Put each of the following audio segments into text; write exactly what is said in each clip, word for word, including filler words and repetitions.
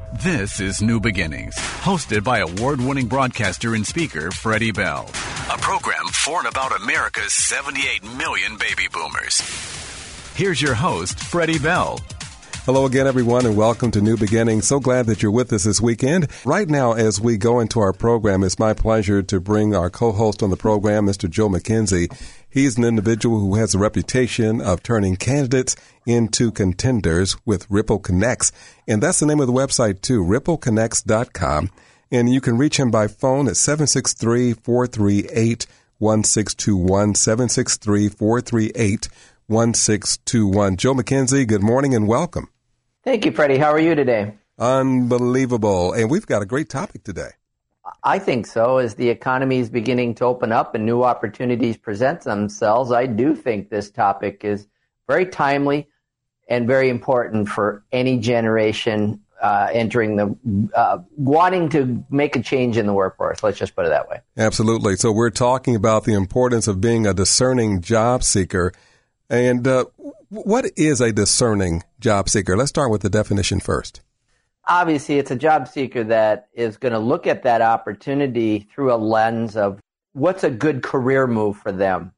This is New Beginnings, hosted by award-winning broadcaster and speaker Freddie Bell. A program for and about America's seventy-eight million baby boomers. Here's your host, Freddie Bell. Hello again, everyone, and welcome to New Beginnings. So glad that you're with us this weekend. Right now, as we go into our program, it's my pleasure to bring our co-host on the program, Mister Joe McKenzie. He's an individual who has a reputation of turning candidates into contenders with Ripple Connects. And that's the name of the website, too, ripple connects dot com. And you can reach him by phone at seven six three, four three eight, one six two one, seven six three, four three eight, one six two one. Joe McKenzie, good morning and welcome. Thank you, Freddie. How are you today? Unbelievable. And we've got a great topic today. I think so. As the economy is beginning to open up and new opportunities present themselves, I do think this topic is very timely and very important for any generation uh, entering the, uh, wanting to make a change in the workforce. Let's just put it that way. Absolutely. So we're talking about the importance of being a discerning job seeker. And uh, what is a discerning job seeker? Let's start with the definition first. Obviously, it's a job seeker that is going to look at that opportunity through a lens of what's a good career move for them.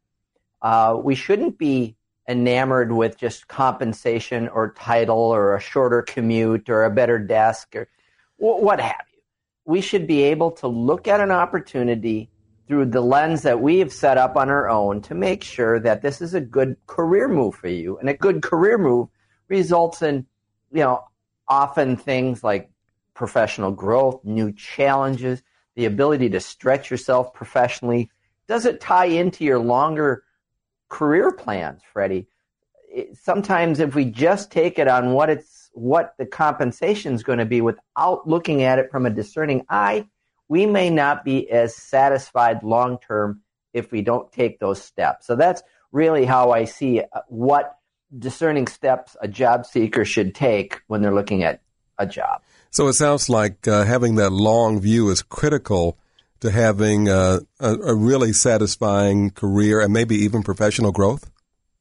Uh, we shouldn't be enamored with just compensation or title or a shorter commute or a better desk or what have you. We should be able to look at an opportunity through the lens that we have set up on our own to make sure that this is a good career move for you. And a good career move results in, you know, often things like professional growth, new challenges, the ability to stretch yourself professionally. Does it tie into your longer career plans, Freddie? It, sometimes if we just take it on what it's what the compensation is going to be without looking at it from a discerning eye, we may not be as satisfied long-term if we don't take those steps. So that's really how I see what discerning steps a job seeker should take when they're looking at a job. So it sounds like uh, having that long view is critical to having uh, a, a really satisfying career and maybe even professional growth?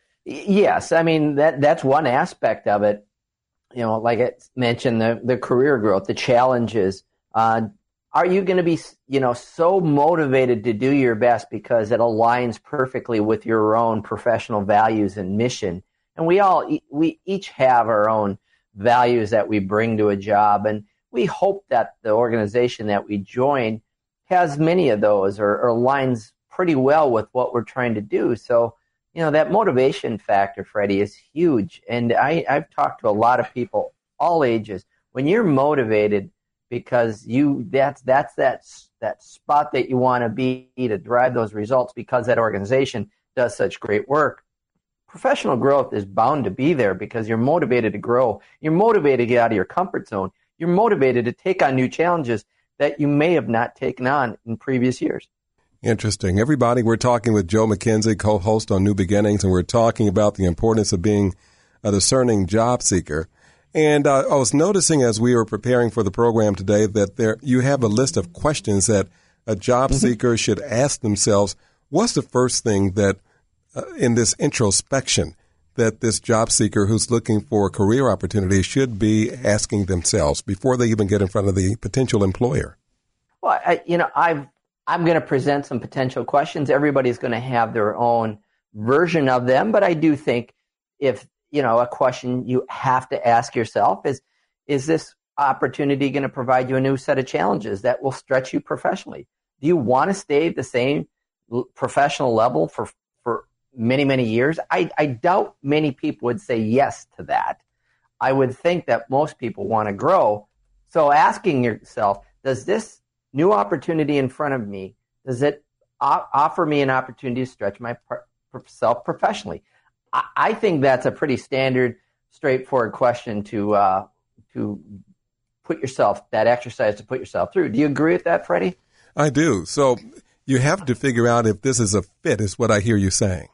Yes. I mean, that that's one aspect of it. You know, like I mentioned, the, the career growth, the challenges. Uh, are you going to be, you know, so motivated to do your best because it aligns perfectly with your own professional values and mission? And we all, we each have our own values that we bring to a job. And we hope that the organization that we join has many of those or, or aligns pretty well with what we're trying to do. So, you know, that motivation factor, Freddie, is huge. And I, I've talked to a lot of people, all ages. When you're motivated because you, that's, that's that, that spot that you want to be to drive those results because that organization does such great work. Professional growth is bound to be there because you're motivated to grow. You're motivated to get out of your comfort zone. You're motivated to take on new challenges that you may have not taken on in previous years. Interesting. Everybody, we're talking with Joe McKenzie, co-host on New Beginnings, and we're talking about the importance of being a discerning job seeker. And uh, I was noticing as we were preparing for the program today that there you have a list of questions that a job mm-hmm. seeker should ask themselves. What's the first thing that Uh, in this introspection that this job seeker who's looking for a career opportunity should be asking themselves before they even get in front of the potential employer? Well, I, you know, I've, I'm going to present some potential questions. Everybody's going to have their own version of them, but I do think if, you know, a question you have to ask yourself is, is this opportunity going to provide you a new set of challenges that will stretch you professionally? Do you want to stay at the same professional level for for many, many years? I, I doubt many people would say yes to that. I would think that most people want to grow. So asking yourself, does this new opportunity in front of me, does it o- offer me an opportunity to stretch myself professionally? I, I think that's a pretty standard, straightforward question to uh, to put yourself, that exercise to put yourself through. Do you agree with that, Freddie? I do. So you have to figure out if this is a fit, is what I hear you saying.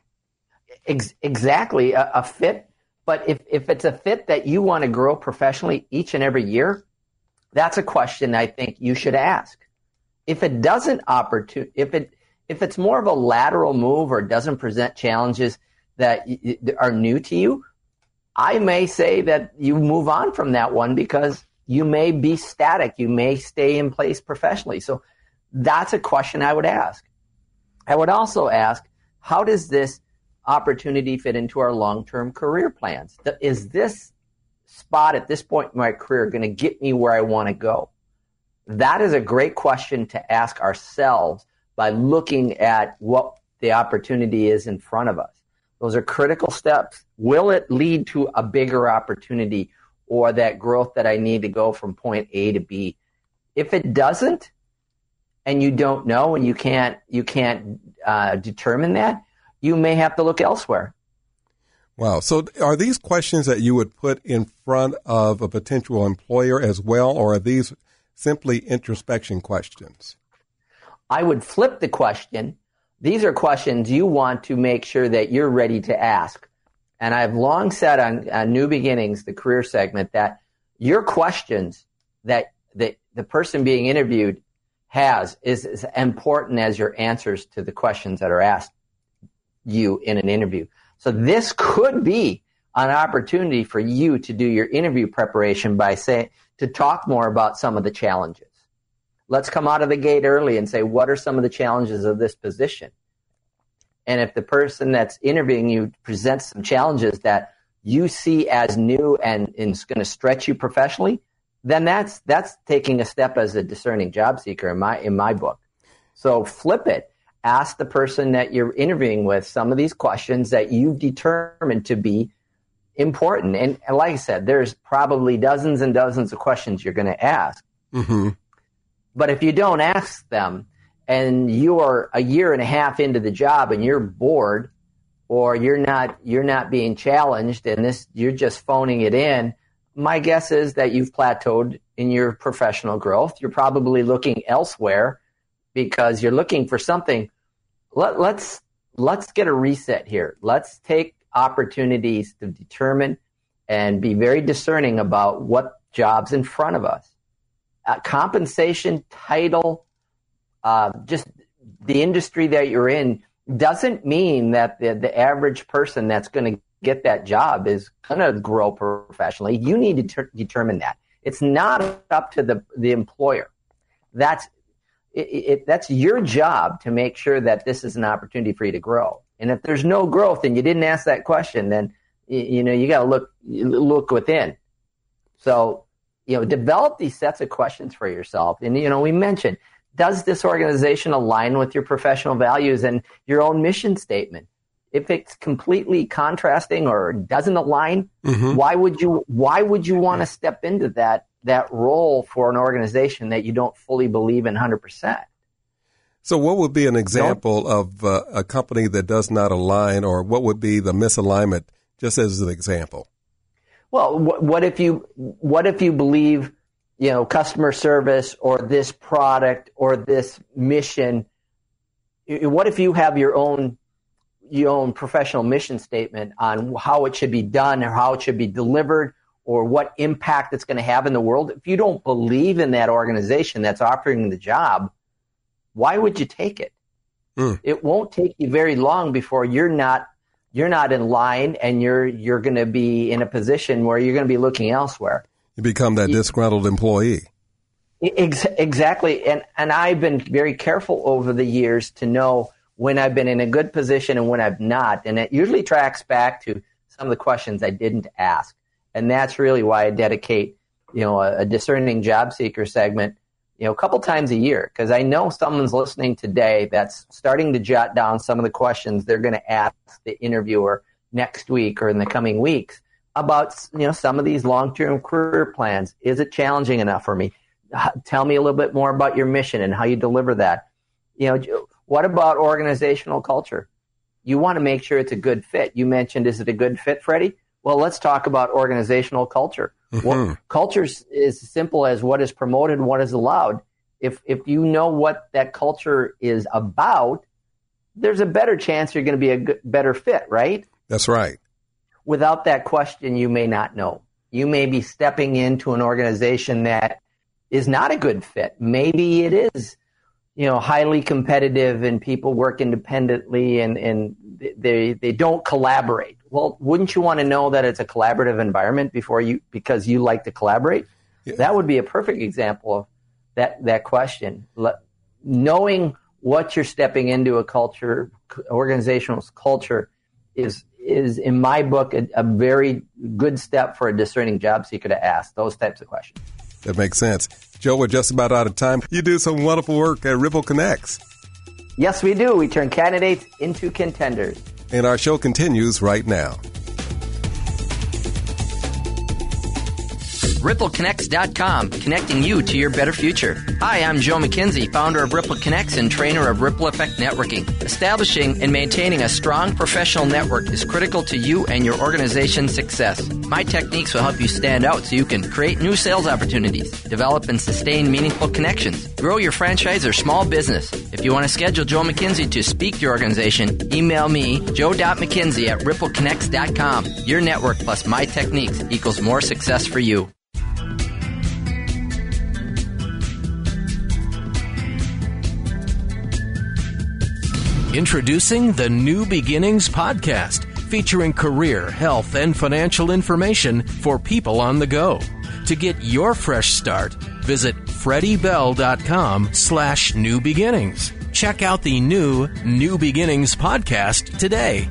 Ex- exactly, a, a fit. But if, if it's a fit that you want to grow professionally each and every year, that's a question I think you should ask. If it doesn't opportun- if it if it's more of a lateral move or doesn't present challenges that y- are new to you, I may say that you move on from that one because You may be static. You may stay in place professionally. So that's a question I would ask. I would also ask, how does this opportunity fit into our long-term career plans? Is this spot at this point in my career going to get me where I want to go? That is a great question to ask ourselves by looking at what the opportunity is in front of us. Those are critical steps. Will it lead to a bigger opportunity or that growth that I need to go from point A to B? If it doesn't, and you don't know and you can't you can't uh, determine that, you may have to look elsewhere. Wow. So are these questions that you would put in front of a potential employer as well, or are these simply introspection questions? I would flip the question. These are questions you want to make sure that you're ready to ask. And I've long said on, on New Beginnings, the career segment, that your questions that the, the person being interviewed has is as important as your answers to the questions that are asked you in an interview. So this could be an opportunity for you to do your interview preparation by saying, to talk more about some of the challenges. Let's come out of the gate early and say, what are some of the challenges of this position? And if the person that's interviewing you presents some challenges that you see as new and, and is going to stretch you professionally, then that's that's taking a step as a discerning job seeker in my in my book. So flip it. Ask the person that you're interviewing with some of these questions that you've determined to be important. And, and like I said, there's probably dozens and dozens of questions you're going to ask. Mm-hmm. But if you don't ask them and you're a year and a half into the job and you're bored or you're not you're not being challenged and this you're just phoning it in, my guess is that you've plateaued in your professional growth. You're probably looking elsewhere because you're looking for something. Let, let's let's get a reset here. Let's take opportunities to determine and be very discerning about what jobs in front of us. Uh, compensation, title, uh, just the industry that you're in doesn't mean that the, the average person that's going to get that job is going to grow professionally. You need to ter- determine that. It's not up to the, the employer. That's it, it, that's your job to make sure that this is an opportunity for you to grow. And if there's no growth and you didn't ask that question, then you, you know you got to look look within. So you know, develop these sets of questions for yourself. And you know, we mentioned, does this organization align with your professional values and your own mission statement? If it's completely contrasting or doesn't align, mm-hmm. why would you why would you want to step into that that role for an organization that you don't fully believe in one hundred percent? So what would be an example of uh, a company that does not align, or what would be the misalignment, just as an example? Well, what, what if you what if you believe, you know, customer service or this product or this mission? What if you have your own your own professional mission statement on how it should be done or how it should be delivered or what impact it's going to have in the world? If you don't believe in that organization that's offering the job, why would you take it? Mm. It won't take you very long before you're not you're not in line and you're you're going to be in a position where you're going to be looking elsewhere. You become that disgruntled employee. Ex- exactly. And and I've been very careful over the years to know when I've been in a good position and when I've not. And it usually tracks back to some of the questions I didn't ask. And that's really why I dedicate, you know, a, a discerning job seeker segment, you know, a couple times a year, because I know someone's listening today that's starting to jot down some of the questions they're going to ask the interviewer next week or in the coming weeks about, you know, some of these long-term career plans. Is it challenging enough for me? Tell me a little bit more about your mission and how you deliver that. You know, what about organizational culture? You want to make sure it's a good fit. You mentioned, is it a good fit, Freddie? Well, let's talk about organizational culture. Mm-hmm. What, culture is as simple as what is promoted, what is allowed. If if you know what that culture is about, there's a better chance you're going to be a good, better fit, right? That's right. Without that question, you may not know. You may be stepping into an organization that is not a good fit. Maybe it is, you know, highly competitive and people work independently and, and they they don't collaborate. Well, wouldn't you want to know that it's a collaborative environment before you, because you like to collaborate? Yeah. That would be a perfect example of that, that question. Le- knowing what you're stepping into a culture, organizational culture, is, is in my book, a, a very good step for a discerning job seeker to ask those types of questions. That makes sense. Joe, we're just about out of time. You do some wonderful work at Ripple Connects. Yes, we do. We turn candidates into contenders. And our show continues right now. Ripple Connects dot com, connecting you to your better future. Hi, I'm Joe McKenzie, founder of Ripple Connects and trainer of Ripple Effect Networking. Establishing and maintaining a strong professional network is critical to you and your organization's success. My techniques will help you stand out so you can create new sales opportunities, develop and sustain meaningful connections, grow your franchise or small business. If you want to schedule Joe McKenzie to speak to your organization, email me, joe dot mckenzie at ripple connects dot com. Your network plus my techniques equals more success for you. Introducing the New Beginnings podcast, featuring career, health, and financial information for people on the go. To get your fresh start, visit freddie bell dot com slash new beginnings. Check out the new New Beginnings podcast today.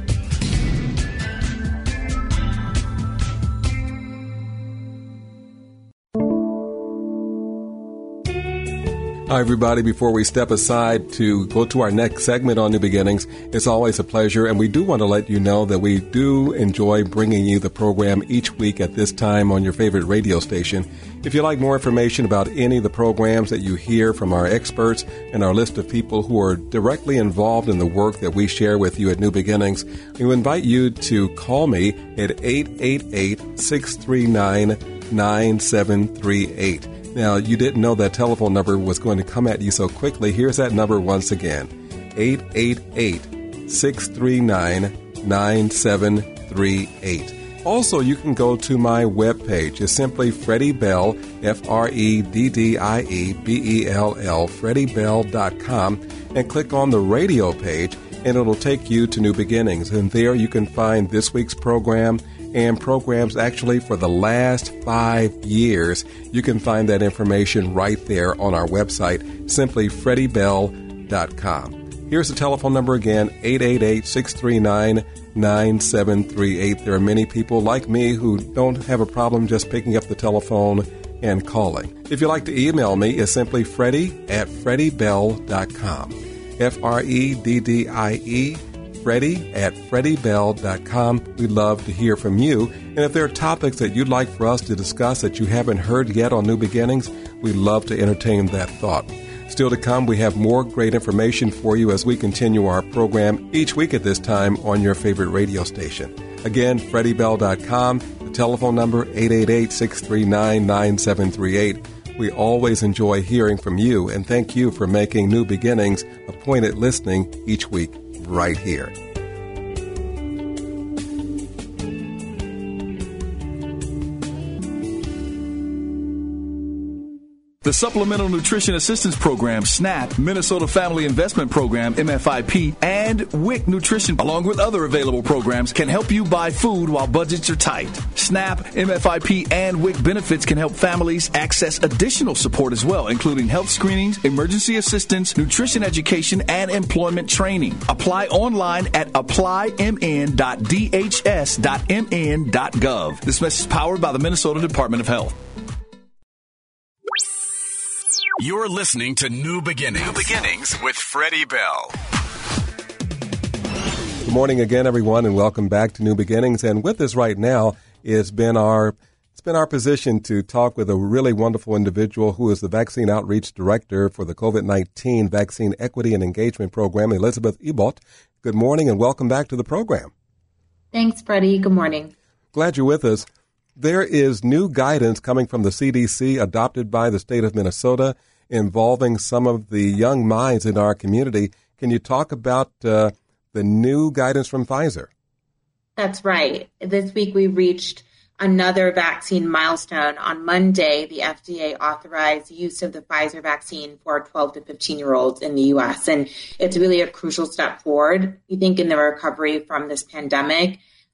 Hi, everybody. Before we step aside to go to our next segment on New Beginnings, it's always a pleasure, and we do want to let you know that we do enjoy bringing you the program each week at this time on your favorite radio station. If you'd like more information about any of the programs that you hear from our experts and our list of people who are directly involved in the work that we share with you at New Beginnings, we invite you to call me at eight eight eight, six three nine, nine seven three eight. Now, you didn't know that telephone number was going to come at you so quickly. Here's that number once again, eight eight eight, six three nine, nine seven three eight. Also, you can go to my webpage. It's simply Freddie Bell, F R E D D I E B E L L, freddie bell dot com, and click on the radio page, and it'll take you to New Beginnings. And there you can find this week's program and programs actually for the last five years. You can find that information right there on our website, simply freddie bell dot com. Here's the telephone number again, eight eight eight, six three nine, nine seven three eight. There are many people like me who don't have a problem just picking up the telephone and calling. If you'd like to email me, it's simply freddie at freddie bell dot com. F R E D D I E, Freddie at freddie bell dot com. We'd love to hear from you. And if there are topics that you'd like for us to discuss that you haven't heard yet on New Beginnings, we'd love to entertain that thought. Still to come, we have more great information for you as we continue our program each week at this time on your favorite radio station. Again, freddie bell dot com, the telephone number eight eight eight, six three nine, nine seven three eight. We always enjoy hearing from you, and thank you for making New Beginnings a point at listening each week right here. The Supplemental Nutrition Assistance Program, SNAP, Minnesota Family Investment Program, M F I P, and W I C Nutrition, along with other available programs, can help you buy food while budgets are tight. SNAP, M F I P, and W I C benefits can help families access additional support as well, including health screenings, emergency assistance, nutrition education, and employment training. Apply online at apply m n dot d h s dot m n dot gov. This message is powered by the Minnesota Department of Health. You're listening to New Beginnings. New Beginnings with Freddie Bell. Good morning again, everyone, and welcome back to New Beginnings. And with us right now has been our it's been our position to talk with a really wonderful individual who is the Vaccine Outreach Director for the COVID nineteen Vaccine Equity and Engagement Program, Elizabeth Ebot. Good morning and welcome back to the program. Thanks, Freddie. Good morning. Glad you're with us. There is new guidance coming from the C D C adopted by the state of Minnesota involving some of the young minds in our community. Can you talk about uh, the new guidance from Pfizer? That's right. This week we reached another vaccine milestone. On Monday, the F D A authorized use of the Pfizer vaccine for twelve to fifteen-year-olds in the U S, and it's really a crucial step forward, we think, in the recovery from this pandemic.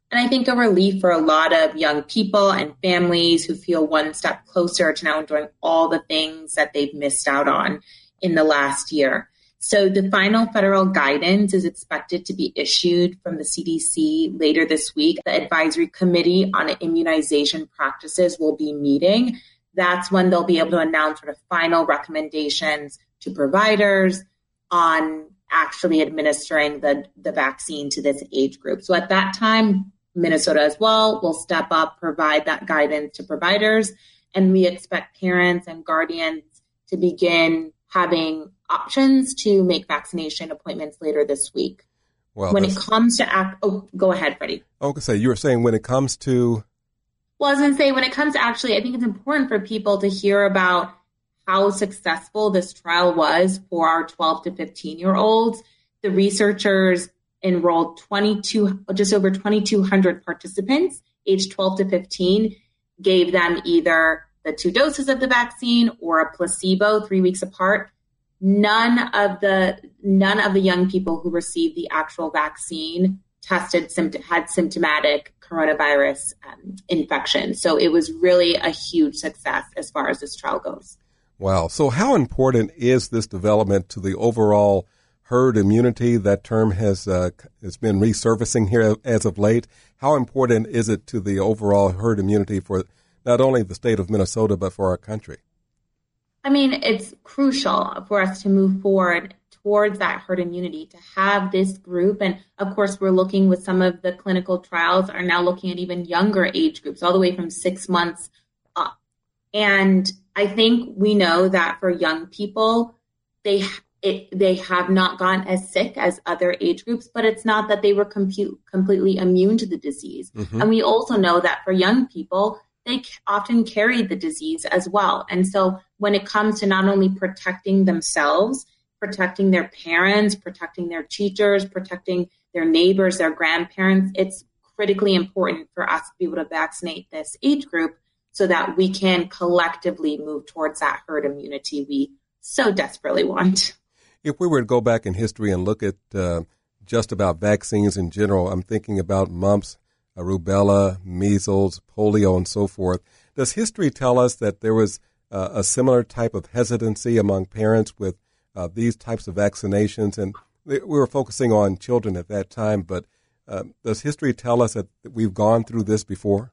and I think a relief for a lot of young people and families who feel one step closer to now enjoying all the things that they've missed out on in the last year. So the final federal guidance is expected to be issued from the C D C later this week. The Advisory Committee on Immunization Practices will be meeting. That's when they'll be able to announce sort of final recommendations to providers on actually administering the, the vaccine to this age group. So at that time, Minnesota as well will step up, provide that guidance to providers, and we expect parents and guardians to begin having options to make vaccination appointments later this week. Well, when it comes to act, oh, go ahead, Freddie. Okay, so you were saying when it comes to. Well, I was going to say when it comes to actually, I think it's important for people to hear about how successful this trial was for our twelve to fifteen year olds. The researchers enrolled twenty-two, just over twenty-two hundred participants, aged twelve to fifteen, gave them either the two doses of the vaccine or a placebo three weeks apart. None of the none of the young people who received the actual vaccine tested had symptomatic coronavirus um, infection. So it was really a huge success as far as this trial goes. Wow. So how important is this development to the overall herd immunity? That term has uh, has been resurfacing here as of late. How important is it to the overall herd immunity for not only the state of Minnesota, but for our country? I mean, it's crucial for us to move forward towards that herd immunity, to have this group. And of course, we're looking with some of the clinical trials are now looking at even younger age groups, all the way from six months up. And I think we know that for young people, they it, they have not gotten as sick as other age groups, but it's not that they were compute, completely immune to the disease. Mm-hmm. And we also know that for young people, they often carry the disease as well. And so when it comes to not only protecting themselves, protecting their parents, protecting their teachers, protecting their neighbors, their grandparents, it's critically important for us to be able to vaccinate this age group so that we can collectively move towards that herd immunity we so desperately want. If we were to go back in history and look at uh, just about vaccines in general, I'm thinking about mumps, rubella, measles, polio, and so forth. Does history tell us that there was uh, a similar type of hesitancy among parents with uh, these types of vaccinations? And we were focusing on children at that time, but uh, does history tell us that we've gone through this before?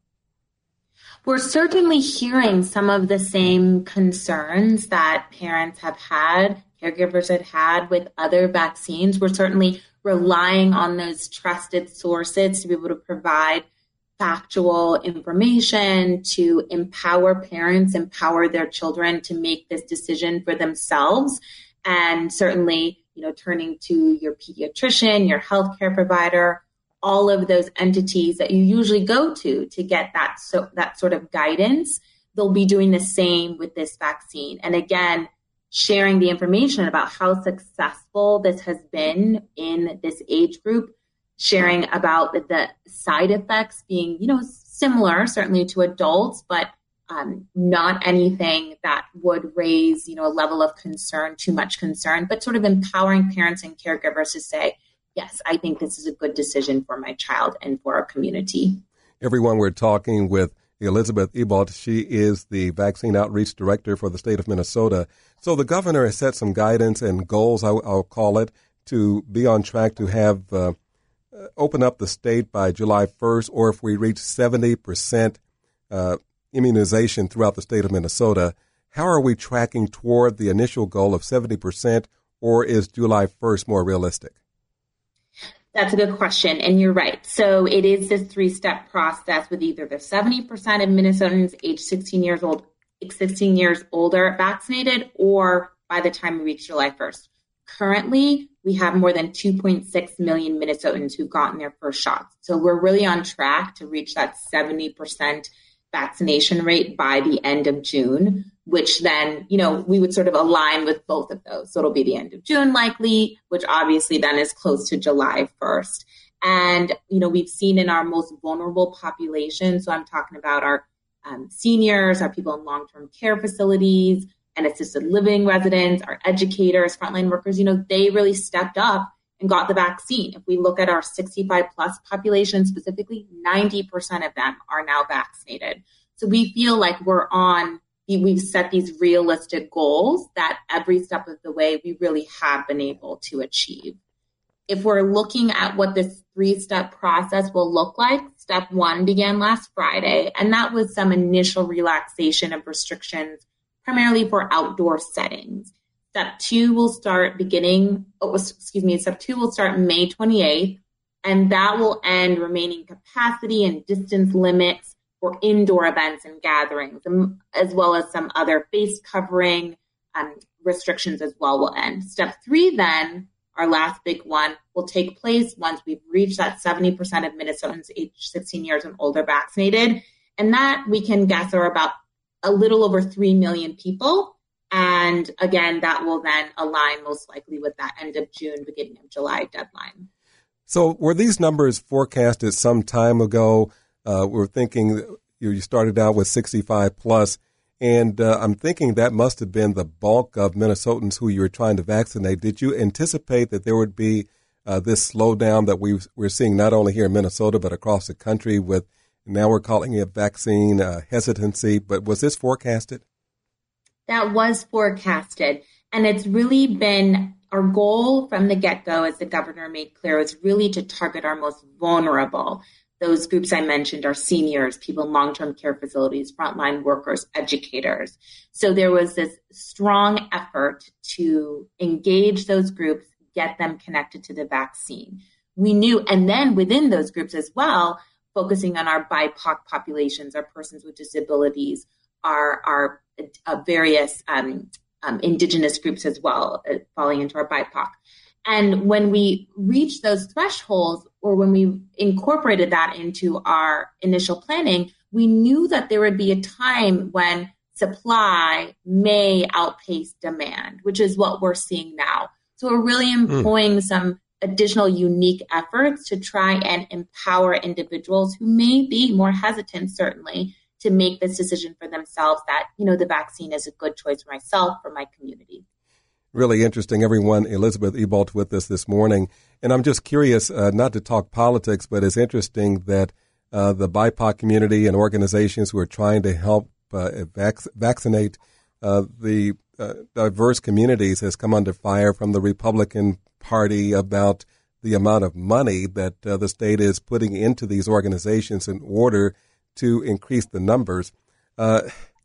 We're certainly hearing some of the same concerns that parents have had, caregivers have had with other vaccines. We're certainly relying on those trusted sources to be able to provide factual information, to empower parents, empower their children to make this decision for themselves. And certainly, you know, turning to your pediatrician, your healthcare provider, all of those entities that you usually go to to get that so that sort of guidance, they'll be doing the same with this vaccine. And again, sharing the information about how successful this has been in this age group, sharing about the, the side effects being, you know, similar certainly to adults, but um, not anything that would raise, you know, a level of concern, too much concern, but sort of empowering parents and caregivers to say, yes, I think this is a good decision for my child and for our community. Everyone, we're talking with Elizabeth Ebault. She is the Vaccine Outreach Director for the state of Minnesota. So the governor has set some guidance and goals, I'll, I'll call it, to be on track to have uh, open up the state by July first, or if we reach seventy percent uh, immunization throughout the state of Minnesota. How are we tracking toward the initial goal of seventy percent, or is July first more realistic? That's a good question, and you're right. So it is this three-step process with either the seventy percent of Minnesotans age sixteen years old, sixteen years older vaccinated, or by the time we reach July first. Currently, we have more than two point six million Minnesotans who've gotten their first shots. So we're really on track to reach that seventy percent vaccination rate by the end of June, which then, you know, we would sort of align with both of those. So it'll be the end of June likely, which obviously then is close to July first. And, you know, we've seen in our most vulnerable population, so I'm talking about our um, seniors, our people in long-term care facilities and assisted living residents, our educators, frontline workers, you know, they really stepped up and got the vaccine. If we look at our sixty-five plus population specifically, ninety percent of them are now vaccinated. So we feel like we're on, we've set these realistic goals that every step of the way we really have been able to achieve. If we're looking at what this three-step process will look like, step one began last Friday, and that was some initial relaxation of restrictions, primarily for outdoor settings. Step two will start beginning, oh, excuse me, step two will start May twenty-eighth, and that will end remaining capacity and distance limits for indoor events and gatherings, as well as some other face covering um, restrictions as well will end. Step three then, our last big one, will take place once we've reached that seventy percent of Minnesotans aged sixteen years and older vaccinated. And that we can guess are about a little over three million people. And again, that will then align most likely with that end of June, beginning of July deadline. So were these numbers forecasted some time ago? Uh, we're thinking you started out with sixty-five plus. And uh, I'm thinking that must have been the bulk of Minnesotans who you were trying to vaccinate. Did you anticipate that there would be uh, this slowdown that we, we're seeing not only here in Minnesota, but across the country with, now we're calling it vaccine uh, hesitancy, but was this forecasted? That was forecasted. And it's really been our goal from the get-go, as the governor made clear, is really to target our most vulnerable. Those groups I mentioned are seniors, people in long-term care facilities, frontline workers, educators. So there was this strong effort to engage those groups, get them connected to the vaccine. We knew, and then within those groups as well, focusing on our B I P O C populations, our persons with disabilities, our, our uh, various um, um, indigenous groups as well, uh, falling into our B I P O C. And when we reached those thresholds, or when we incorporated that into our initial planning, we knew that there would be a time when supply may outpace demand, which is what we're seeing now. So we're really employing mm. some additional unique efforts to try and empower individuals who may be more hesitant, certainly, to make this decision for themselves that, you know, the vaccine is a good choice for myself, for my community. Really interesting, everyone. Elizabeth Ebolt with us this morning. And I'm just curious, uh, not to talk politics, but it's interesting that uh, the B I P O C community and organizations who are trying to help uh, vac- vaccinate uh, the uh, diverse communities has come under fire from the Republican Party about the amount of money that uh, the state is putting into these organizations in order to increase the numbers. Uh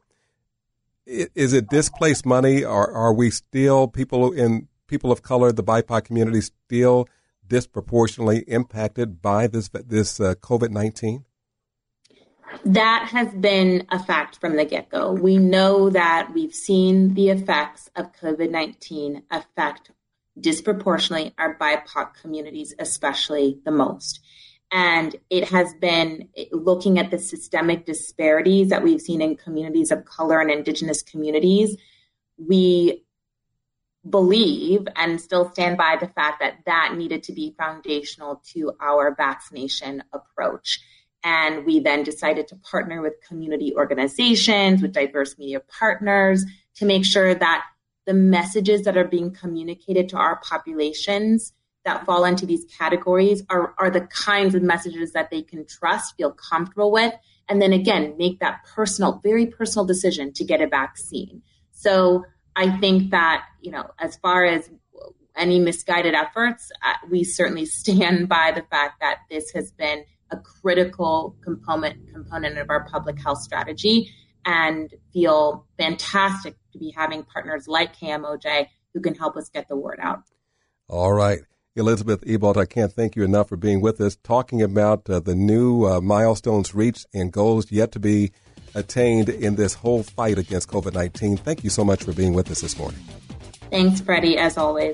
Is it displaced money, or are we still, people in people of color, the B I P O C community, still disproportionately impacted by this this uh, COVID nineteen? That has been a fact from the get-go. We know that we've seen the effects of COVID nineteen affect disproportionately our B I P O C communities, especially the most. And it has been looking at the systemic disparities that we've seen in communities of color and indigenous communities. We believe and still stand by the fact that that needed to be foundational to our vaccination approach. And we then decided to partner with community organizations, with diverse media partners, to make sure that the messages that are being communicated to our populations that fall into these categories are, are the kinds of messages that they can trust, feel comfortable with, and then again, make that personal, very personal decision to get a vaccine. So I think that, you know, as far as any misguided efforts, uh, we certainly stand by the fact that this has been a critical component component of our public health strategy, and feel fantastic to be having partners like K M O J who can help us get the word out. All right. Elizabeth Ebolt, I can't thank you enough for being with us, talking about uh, the new uh, milestones reached and goals yet to be attained in this whole fight against COVID nineteen. Thank you so much for being with us this morning. Thanks, Freddie, as always.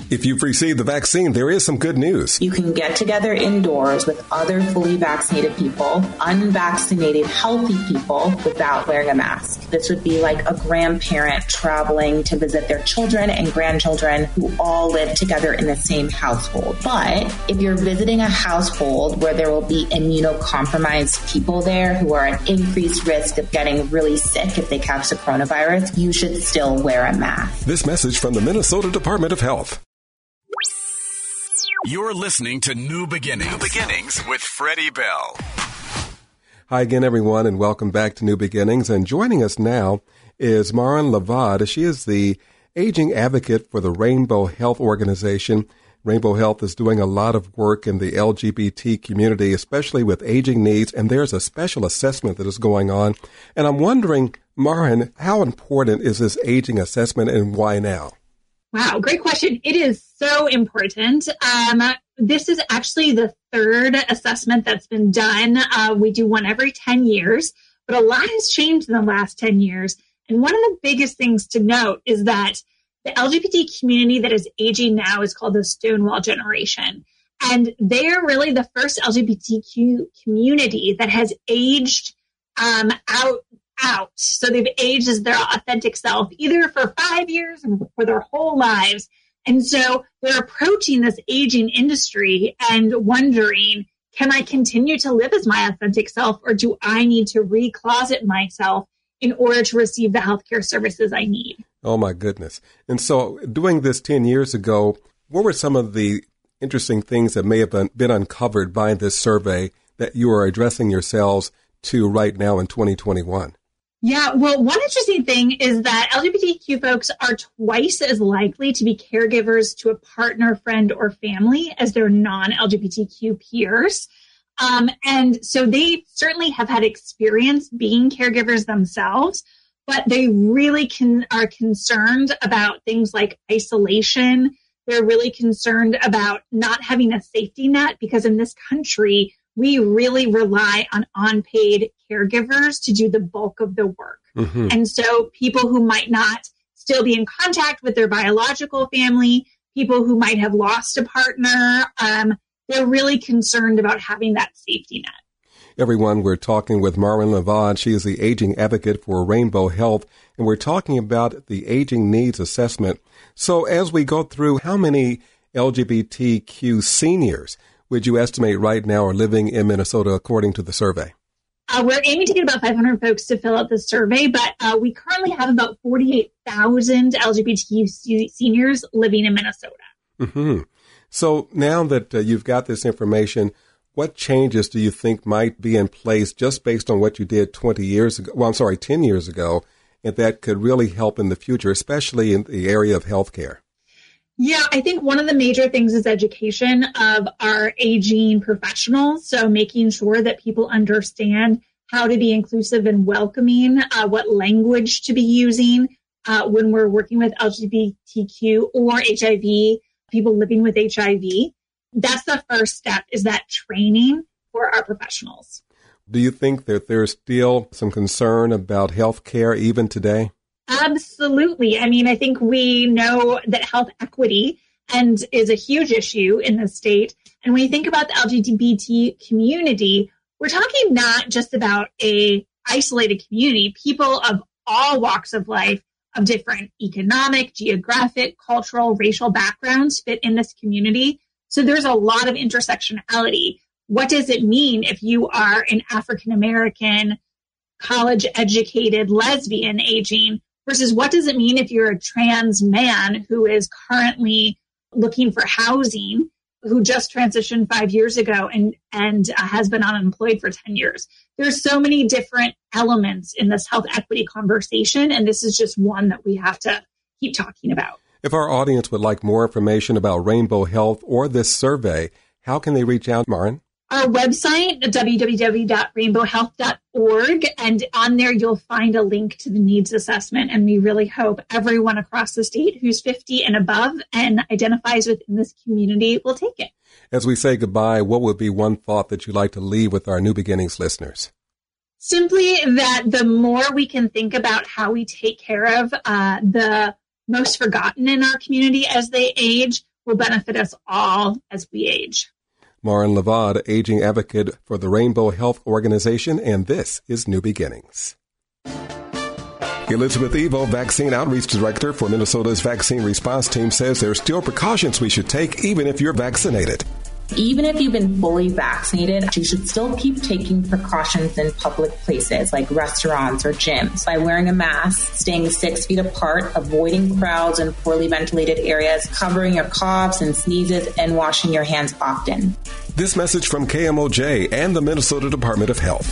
If you've received the vaccine, there is some good news. You can get together indoors with other fully vaccinated people, unvaccinated, healthy people without wearing a mask. This would be like a grandparent traveling to visit their children and grandchildren who all live together in the same household. But if you're visiting a household where there will be immunocompromised people there who are at increased risk of getting really sick if they catch the coronavirus, you should still wear a mask. This message from the Minnesota Department of Health. You're listening to New Beginnings. New Beginnings with Freddie Bell. Hi again, everyone, and welcome back to New Beginnings. And joining us now is Marin Lavad. She is the aging advocate for the Rainbow Health Organization. Rainbow Health is doing a lot of work in the L G B T community, especially with aging needs, and there's a special assessment that is going on. And I'm wondering, Marin, how important is this aging assessment and why now? Wow, great question. It is so important. Um, this is actually the third assessment that's been done. Uh, we do one every ten years, but a lot has changed in the last ten years. And one of the biggest things to note is that the L G B T community that is aging now is called the Stonewall generation. And they are really the first L G B T Q community that has aged um, out out. So they've aged as their authentic self, either for five years or for their whole lives. And so they're approaching this aging industry and wondering, can I continue to live as my authentic self, or do I need to recloset myself in order to receive the healthcare services I need? Oh, my goodness. And so doing this ten years ago, what were some of the interesting things that may have been, been uncovered by this survey that you are addressing yourselves to right now in twenty twenty-one? Yeah, well, one interesting thing is that L G B T Q folks are twice as likely to be caregivers to a partner, friend, or family as their non-L G B T Q peers. Um, and so they certainly have had experience being caregivers themselves, but they really can, are concerned about things like isolation. They're really concerned about not having a safety net, because in this country, we really rely on unpaid caregivers to do the bulk of the work. Mm-hmm. And so people who might not still be in contact with their biological family, people who might have lost a partner, um, they're really concerned about having that safety net. Everyone, we're talking with Marin Lavad. She is the aging advocate for Rainbow Health, and we're talking about the aging needs assessment. So as we go through, how many L G B T Q seniors would you estimate right now are living in Minnesota according to the survey? Uh, we're aiming to get about five hundred folks to fill out the survey, but uh, we currently have about forty-eight thousand L G B T Q seniors living in Minnesota. Mm-hmm. So now that uh, you've got this information, what changes do you think might be in place just based on what you did twenty years ago? Well, I'm sorry, ten years ago, and that could really help in the future, especially in the area of healthcare? Yeah, I think one of the major things is education of our aging professionals. So making sure that people understand how to be inclusive and welcoming, uh, what language to be using uh, when we're working with L G B T Q or H I V, people living with H I V. That's the first step, is that training for our professionals. Do you think that there's still some concern about health care even today? Absolutely. I mean, I think we know that health equity and is a huge issue in the state. And when you think about the L G B T community, we're talking not just about a isolated community. People of all walks of life, of different economic, geographic, cultural, racial backgrounds fit in this community. So there's a lot of intersectionality. What does it mean if you are an African-American, college-educated lesbian aging, versus what does it mean if you're a trans man who is currently looking for housing, who just transitioned five years ago and, and uh, has been unemployed for ten years? There's so many different elements in this health equity conversation, and this is just one that we have to keep talking about. If our audience would like more information about Rainbow Health or this survey, how can they reach out, Marin? Our website, w w w dot rainbow health dot org, and on there you'll find a link to the needs assessment. And we really hope everyone across the state who's fifty and above and identifies within this community will take it. As we say goodbye, what would be one thought that you'd like to leave with our New Beginnings listeners? Simply that the more we can think about how we take care of uh, the most forgotten in our community as they age, will benefit us all as we age. Maureen Levade, aging advocate for the Rainbow Health Organization, and this is New Beginnings. Elizabeth Evo, Vaccine Outreach Director for Minnesota's Vaccine Response Team, says there are still precautions we should take even if you're vaccinated. Even if you've been fully vaccinated, you should still keep taking precautions in public places like restaurants or gyms by wearing a mask, staying six feet apart, avoiding crowds in poorly ventilated areas, covering your coughs and sneezes, and washing your hands often. This message from K M O J and the Minnesota Department of Health.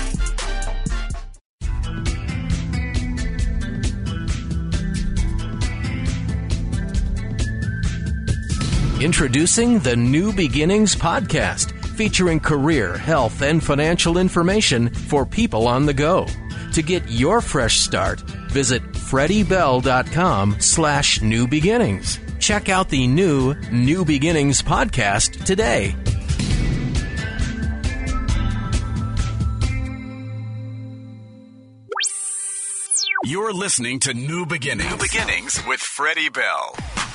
Introducing the New Beginnings podcast, featuring career, health, and financial information for people on the go. To get your fresh start, visit freddybell.com slash new beginnings. Check out the new New Beginnings podcast today. You're listening to New Beginnings. New Beginnings with Freddie Bell.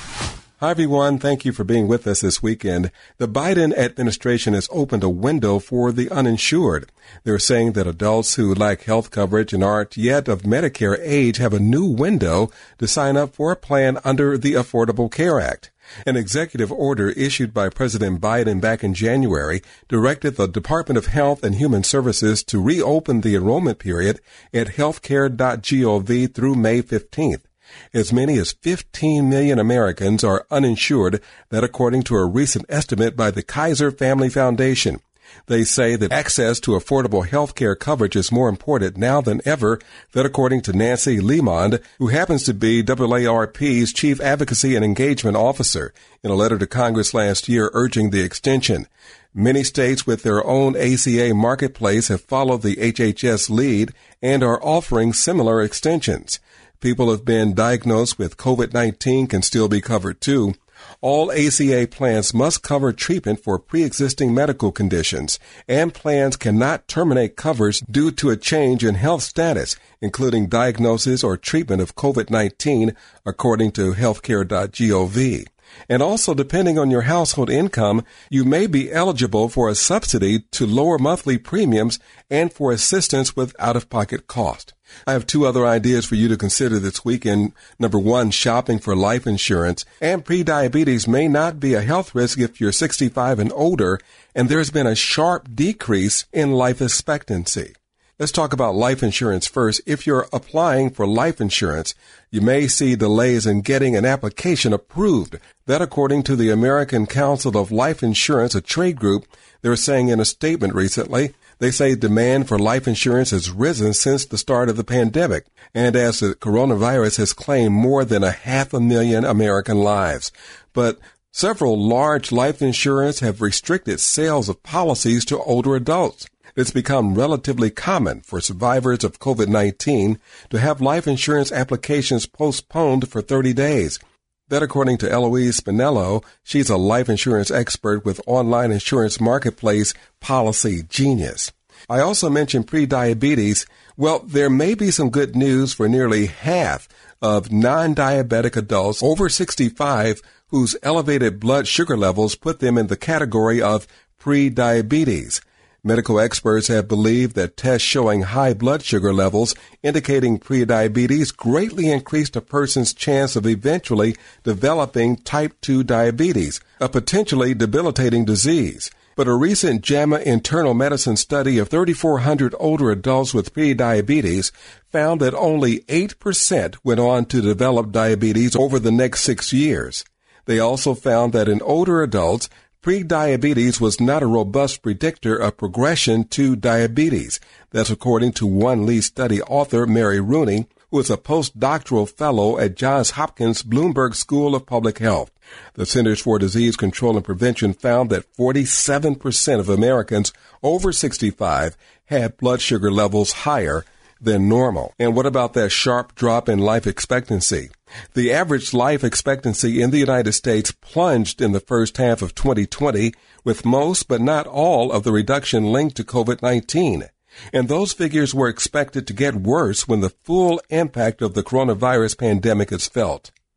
Hi, everyone. Thank you for being with us this weekend. The Biden administration has opened a window for the uninsured. They're saying that adults who lack health coverage and aren't yet of Medicare age have a new window to sign up for a plan under the Affordable Care Act. An executive order issued by President Biden back in January directed the Department of Health and Human Services to reopen the enrollment period at healthcare dot gov through May fifteenth. As many as fifteen million Americans are uninsured, that according to a recent estimate by the Kaiser Family Foundation. They say that access to affordable health care coverage is more important now than ever, that according to Nancy Lemond, who happens to be W A R P's Chief Advocacy and Engagement Officer, in a letter to Congress last year urging the extension. Many states with their own A C A marketplace have followed the H H S lead and are offering similar extensions. People who have been diagnosed with COVID nineteen can still be covered too. All A C A plans must cover treatment for pre-existing medical conditions, and plans cannot terminate coverage due to a change in health status, including diagnosis or treatment of COVID nineteen, according to healthcare dot gov. And also, depending on your household income, you may be eligible for a subsidy to lower monthly premiums and for assistance with out-of-pocket cost. I have two other ideas for you to consider this weekend. Number one, shopping for life insurance. And prediabetes may not be a health risk if you're sixty-five and older, and there's been a sharp decrease in life expectancy. Let's talk about life insurance first. If you're applying for life insurance, you may see delays in getting an application approved. That according to the American Council of Life Insurance, a trade group, they're saying in a statement recently. They say demand for life insurance has risen since the start of the pandemic, and as the coronavirus has claimed more than a half a million American lives. But several large life insurers have restricted sales of policies to older adults. It's become relatively common for survivors of COVID nineteen to have life insurance applications postponed for thirty days. That according to Eloise Spinello, she's a life insurance expert with online insurance marketplace Policy Genius. I also mentioned prediabetes. Well, there may be some good news for nearly half of non-diabetic adults over sixty-five whose elevated blood sugar levels put them in the category of prediabetes. Medical experts have believed that tests showing high blood sugar levels indicating prediabetes greatly increased a person's chance of eventually developing type two diabetes, a potentially debilitating disease. But a recent JAMA Internal Medicine study of thirty-four hundred older adults with prediabetes found that only eight percent went on to develop diabetes over the next six years. They also found that in older adults, prediabetes was not a robust predictor of progression to diabetes. That's according to one lead study author, Mary Rooney, who is a postdoctoral fellow at Johns Hopkins Bloomberg School of Public Health. The Centers for Disease Control and Prevention found that forty-seven percent of Americans over sixty-five had blood sugar levels higher than normal. And what about that sharp drop in life expectancy? The average life expectancy in the United States plunged in the first half of twenty twenty, with most but not all of the reduction linked to COVID nineteen. And those figures were expected to get worse when the full impact of the coronavirus pandemic is felt.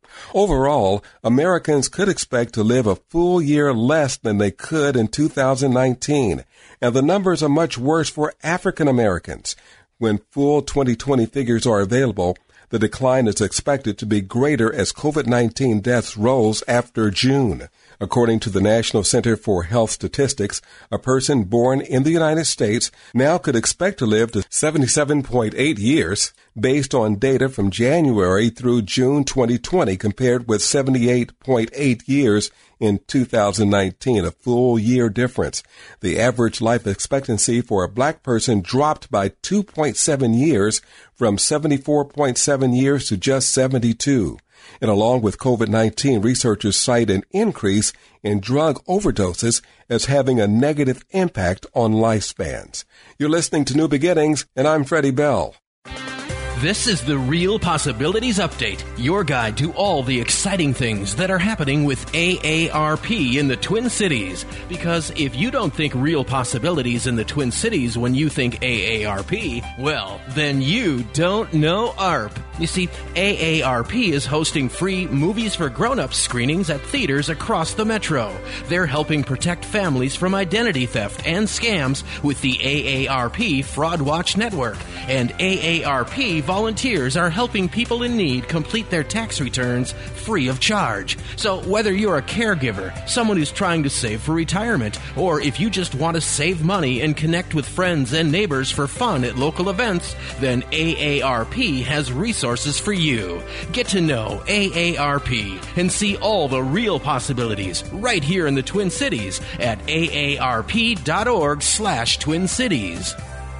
Overall, Americans could expect to live a full year less than they could in two thousand nineteen, and the numbers are much worse for African Americans. When full twenty twenty figures are available, the decline is expected to be greater as COVID nineteen deaths rose after June. According to the National Center for Health Statistics, a person born in the United States now could expect to live to seventy-seven point eight years based on data from January through June twenty twenty compared with seventy-eight point eight years in two thousand nineteen, a full year difference. The average life expectancy for a black person dropped by two point seven years from seventy-four point seven years to just seventy-two. And along with COVID nineteen, researchers cite an increase in drug overdoses as having a negative impact on lifespans. You're listening to New Beginnings, and I'm Freddie Bell. This is the Real Possibilities Update, your guide to all the exciting things that are happening with A A R P in the Twin Cities. Because if you don't think real possibilities in the Twin Cities when you think A A R P, well, then you don't know A R P. You see, A A R P is hosting free Movies for Grown-Ups screenings at theaters across the metro. They're helping protect families from identity theft and scams with the A A R P Fraud Watch Network. And A A R P volunteers are helping people in need complete their tax returns free of charge. So whether you're a caregiver, someone who's trying to save for retirement, or if you just want to save money and connect with friends and neighbors for fun at local events, then A A R P has resources for you. Get to know A A R P and see all the real possibilities right here in the Twin Cities at A A R P dot org slash Twin Cities.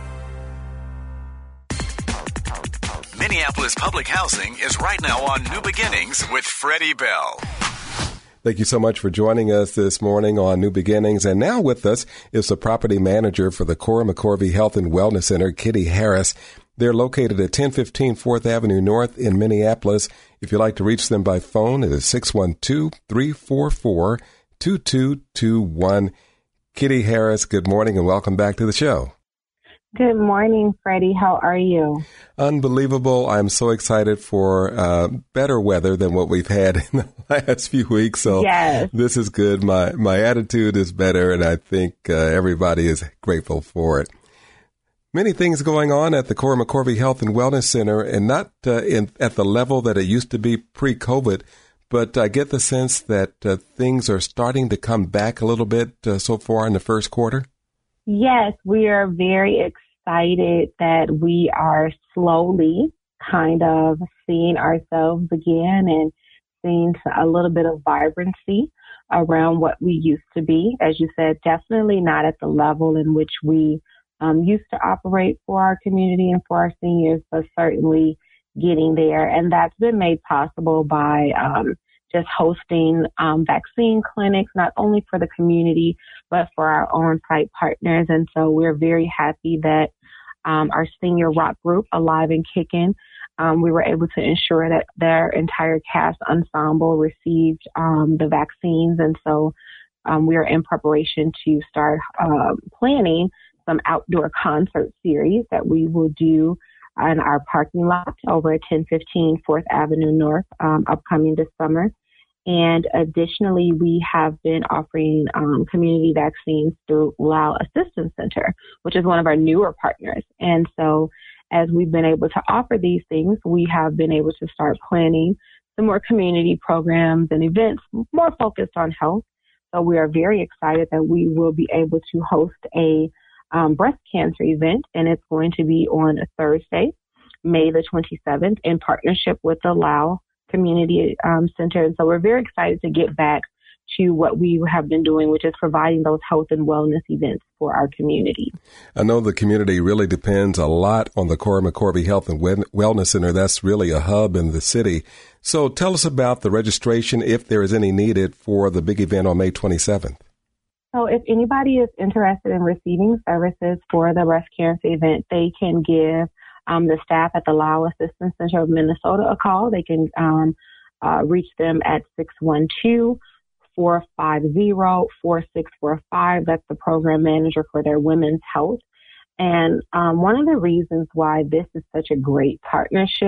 Minneapolis Public Housing is right now on New Beginnings with Freddie Bell. Thank you so much for joining us this morning on New Beginnings. And now with us is the property manager for the Cora McCorvey Health and Wellness Center, Kitty Harris. They're located at ten fifteen fourth Avenue North in Minneapolis. If you'd like to reach them by phone, it is six one two, three four four, two two two one. Kitty Harris, good morning and welcome back to the show. Good morning, Freddie. How are you? Unbelievable. I'm so excited for uh, better weather than what we've had in the last few weeks. So yes. This is good. My my attitude is better, and I think uh, everybody is grateful for it. Many things going on at the Cora McCorvey Health and Wellness Center, and not uh, in, at the level that it used to be pre-COVID, but I get the sense that uh, things are starting to come back a little bit uh, so far in the first quarter. Yes, we are very excited that we are slowly kind of seeing ourselves again and seeing a little bit of vibrancy around what we used to be. As you said, definitely not at the level in which we um, used to operate for our community and for our seniors, but certainly getting there. And that's been made possible by um, just hosting um, vaccine clinics, not only for the community, but for our on-site partners. And so we're very happy that um, our senior rock group, Alive and Kickin', um, we were able to ensure that their entire cast ensemble received um, the vaccines. And so um, we are in preparation to start um, planning some outdoor concert series that we will do in our parking lot over at ten fifteen fourth Avenue North, um, upcoming this summer. And additionally, we have been offering um, community vaccines through Lao Assistance Center, which is one of our newer partners. And so as we've been able to offer these things, we have been able to start planning some more community programs and events more focused on health. So we are very excited that we will be able to host a um, breast cancer event, and it's going to be on a Thursday, May the twenty-seventh, in partnership with the Lao Community um, Center. And so we're very excited to get back to what we have been doing, which is providing those health and wellness events for our community. I know the community really depends a lot on the Cora McCorvey Health and Wellness Center. That's really a hub in the city. So tell us about the registration, if there is any needed, for the big event on May twenty-seventh. So if anybody is interested in receiving services for the breast cancer event, they can give um, the staff at the Lao Assistance Center of Minnesota a call. They can um, uh, reach them at six one two, four five zero, four six four five. That's the program manager for their women's health. And um, one of the reasons why this is such a great partnership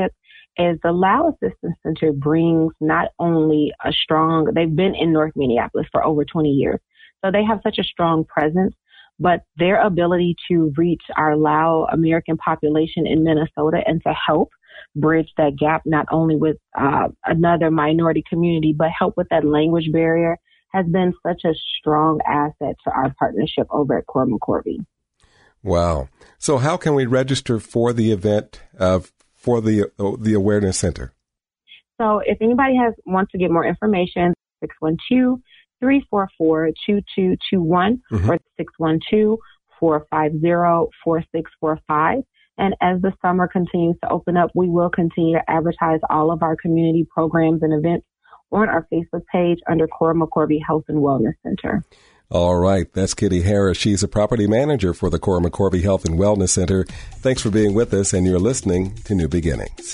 is the Lao Assistance Center brings not only a strong, they've been in North Minneapolis for over twenty years, so they have such a strong presence, but their ability to reach our Lao American population in Minnesota and to help bridge that gap, not only with uh, another minority community, but help with that language barrier, has been such a strong asset to our partnership over at Cora McCorvey. Wow. So how can we register for the event uh, for the uh, the Awareness Center? So if anybody has wants to get more information, six one two, three four four, two two two one mm-hmm. or six one two, four five zero, four six four five. And as the summer continues to open up, we will continue to advertise all of our community programs and events on our Facebook page under Cora McCorvey Health and Wellness Center. All right. That's Kitty Harris. She's a property manager for the Cora McCorvey Health and Wellness Center. Thanks for being with us, and you're listening to New Beginnings.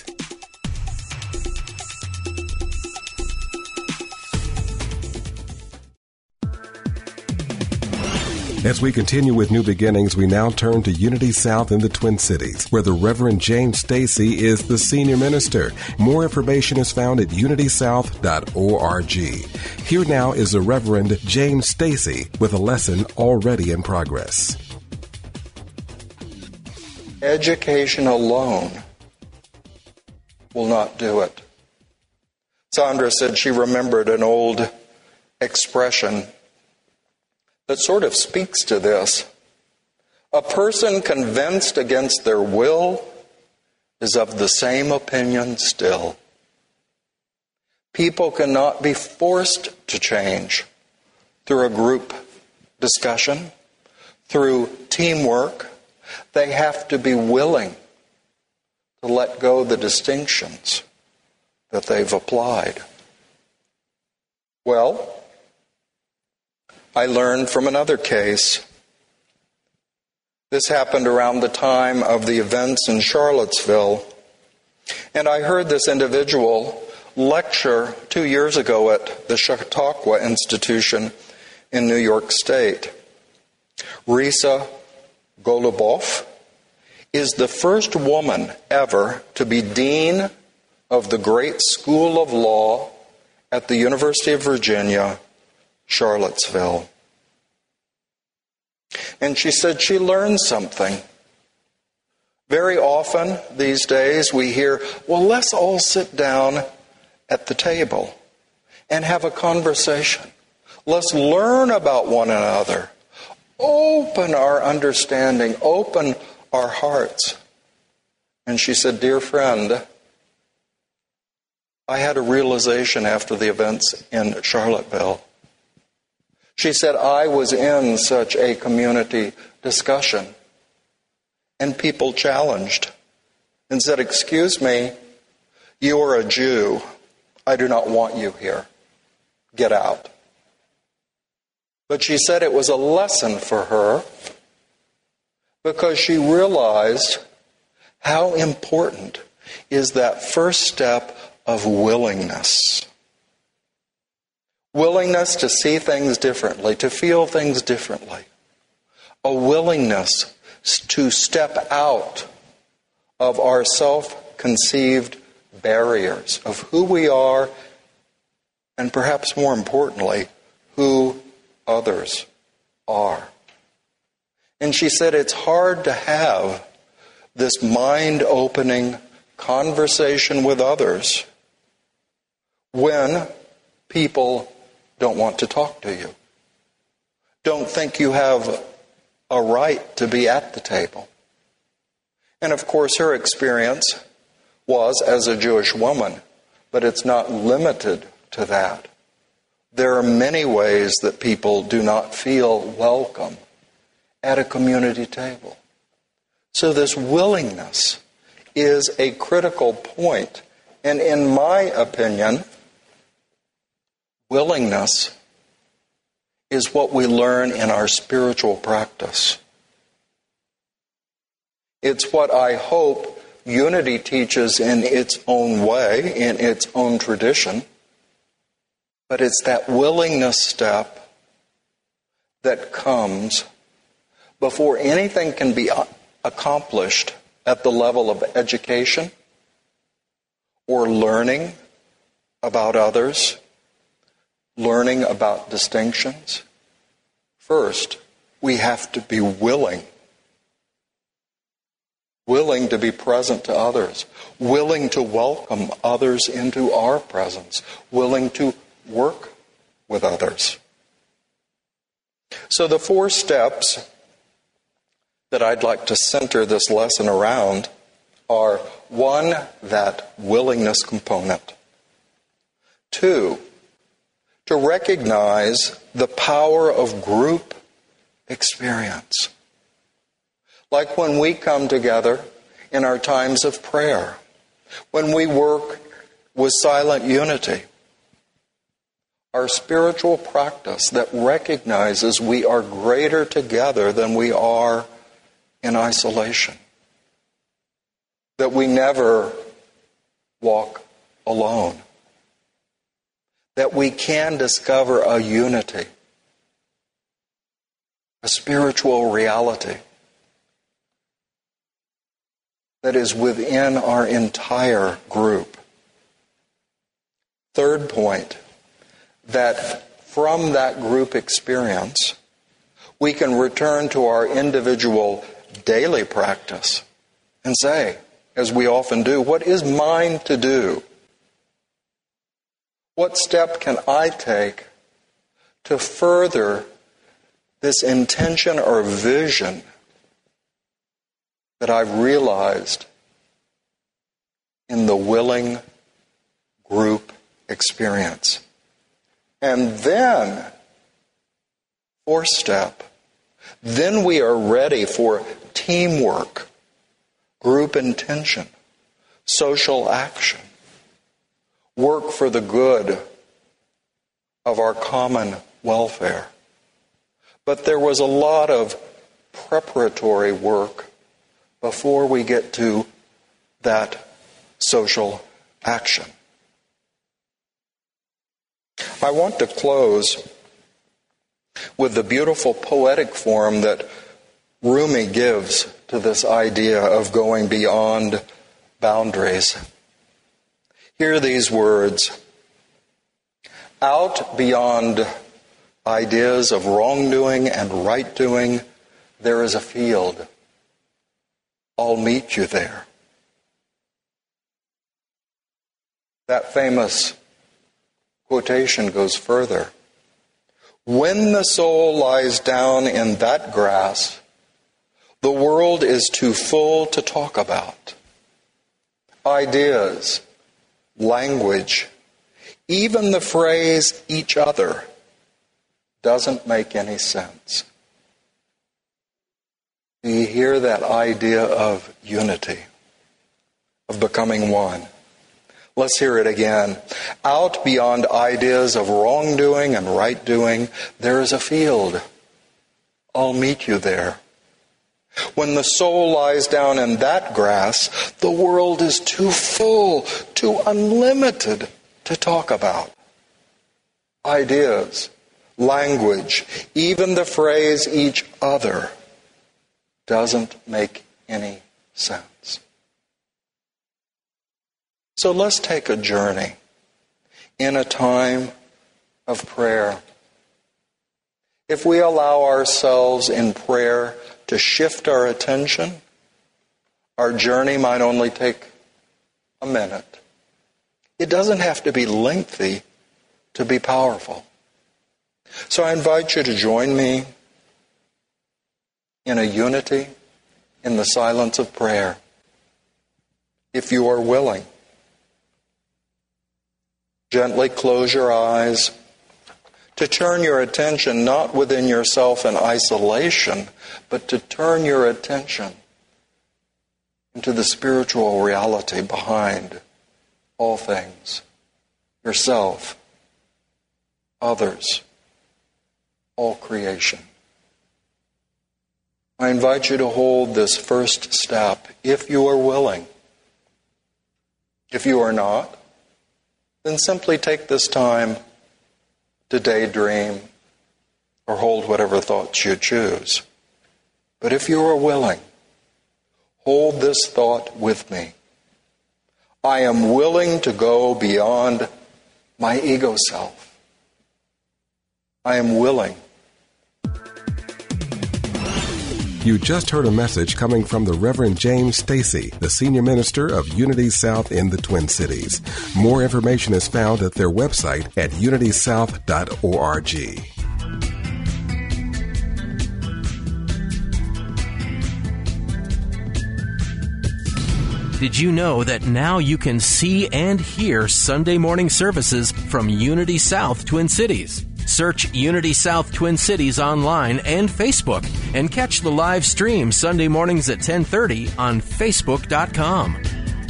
As we continue with New Beginnings, we now turn to Unity South in the Twin Cities, where the Reverend James Stacy is the senior minister. More information is found at unity south dot org. Here now is the Reverend James Stacy with a lesson already in progress. Education alone will not do it. Sandra said she remembered an old expression that sort of speaks to this. A person convinced against their will is of the same opinion still. People cannot be forced to change through a group discussion, through teamwork. They have to be willing to let go of the distinctions that they've applied. Well, I learned from another case. This happened around the time of the events in Charlottesville. And I heard this individual lecture two years ago at the Chautauqua Institution in New York State. Risa Goluboff is the first woman ever to be dean of the great School of Law at the University of Virginia, Charlottesville. And she said she learned something. Very often these days we hear, well, let's all sit down at the table and have a conversation. Let's learn about one another. Open our understanding, open our hearts. And she said, dear friend, I had a realization after the events in Charlottesville. She said, I was in such a community discussion, and people challenged and said, excuse me, you are a Jew. I do not want you here. Get out. But she said it was a lesson for her because she realized how important is that first step of willingness. Willingness to see things differently, to feel things differently. A willingness to step out of our self-conceived barriers of who we are and perhaps more importantly, who others are. And she said it's hard to have this mind-opening conversation with others when people don't want to talk to you, don't think you have a right to be at the table. And of course, her experience was as a Jewish woman, but it's not limited to that. There are many ways that people do not feel welcome at a community table. So this willingness is a critical point. And in my opinion, willingness is what we learn in our spiritual practice. It's what I hope Unity teaches in its own way, in its own tradition. But it's that willingness step that comes before anything can be accomplished at the level of education or learning about others, learning about distinctions, first, we have to be willing. Willing to be present to others. Willing to welcome others into our presence. Willing to work with others. So the four steps that I'd like to center this lesson around are, one, that willingness component. Two, to recognize the power of group experience. Like when we come together in our times of prayer, when we work with silent unity, our spiritual practice that recognizes we are greater together than we are in isolation. That we never walk alone. That we can discover a unity, a spiritual reality that is within our entire group. Third point, that from that group experience, we can return to our individual daily practice and say, as we often do, what is mine to do? What step can I take to further this intention or vision that I've realized in the willing group experience? And then, fourth step, then we are ready for teamwork, group intention, social action, work for the good of our common welfare. But there was a lot of preparatory work before we get to that social action. I want to close with the beautiful poetic form that Rumi gives to this idea of going beyond boundaries. Hear these words. Out beyond ideas of wrongdoing and right-doing, there is a field. I'll meet you there. That famous quotation goes further. When the soul lies down in that grass, the world is too full to talk about. Ideas, language, even the phrase each other doesn't make any sense. Do you hear that idea of unity, of becoming one? Let's hear it again. Out beyond ideas of wrongdoing and right-doing, there is a field. I'll meet you there. When the soul lies down in that grass, the world is too full, too unlimited to talk about. Ideas, language, even the phrase each other doesn't make any sense. So let's take a journey in a time of prayer. If we allow ourselves in prayer to shift our attention, our journey might only take a minute. It doesn't have to be lengthy to be powerful. So I invite you to join me in a unity in the silence of prayer, if you are willing. Gently close your eyes to turn your attention not within yourself in isolation, but to turn your attention into the spiritual reality behind all things. Yourself, others, all creation. I invite you to hold this first step if you are willing. If you are not, then simply take this time to daydream or hold whatever thoughts you choose. But if you are willing, hold this thought with me. I am willing to go beyond my ego self. I am willing. You just heard a message coming from the Reverend James Stacy, the Senior Minister of Unity South in the Twin Cities. More information is found at their website at unity south dot org. Did you know that now you can see and hear Sunday morning services from Unity South Twin Cities? Search Unity South Twin Cities online and Facebook and catch the live stream Sunday mornings at ten thirty on facebook dot com.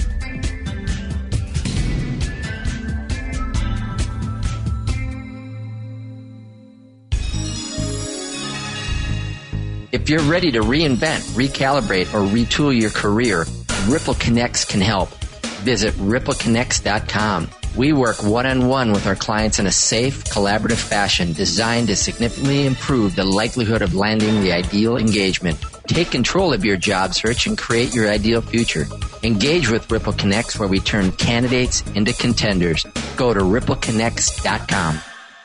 If you're ready to reinvent, recalibrate, or retool your career, Ripple Connects can help. Visit ripple connects dot com. We work one-on-one with our clients in a safe, collaborative fashion designed to significantly improve the likelihood of landing the ideal engagement. Take control of your job search and create your ideal future. Engage with Ripple Connects, where we turn candidates into contenders. Go to ripple connects dot com.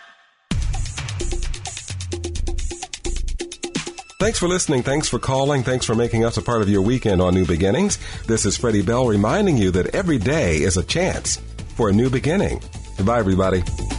Thanks for listening. Thanks for calling. Thanks for making us a part of your weekend on New Beginnings. This is Freddie Bell reminding you that every day is a chance for a new beginning. Goodbye, everybody.